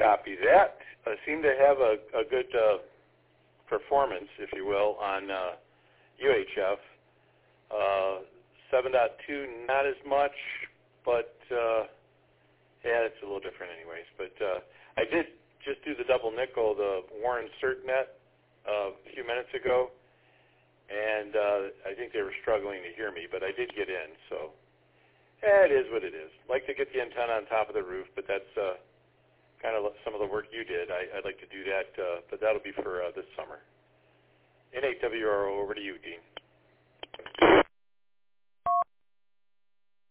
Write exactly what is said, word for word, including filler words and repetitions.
Copy that. I seem to have a, a good uh, performance, if you will, on uh, U H F. Uh, seven point two, not as much, but uh, yeah, it's a little different anyways. But uh, I did just do the double nickel, the Warren CertNet, uh, a few minutes ago, and uh, I think they were struggling to hear me, but I did get in, so yeah, it is what it is. Like to get the antenna on top of the roof, but that's uh, kind of some of the work you did. I, I'd like to do that, uh, but that'll be for uh, this summer. N eight W R O, over to you, Dean.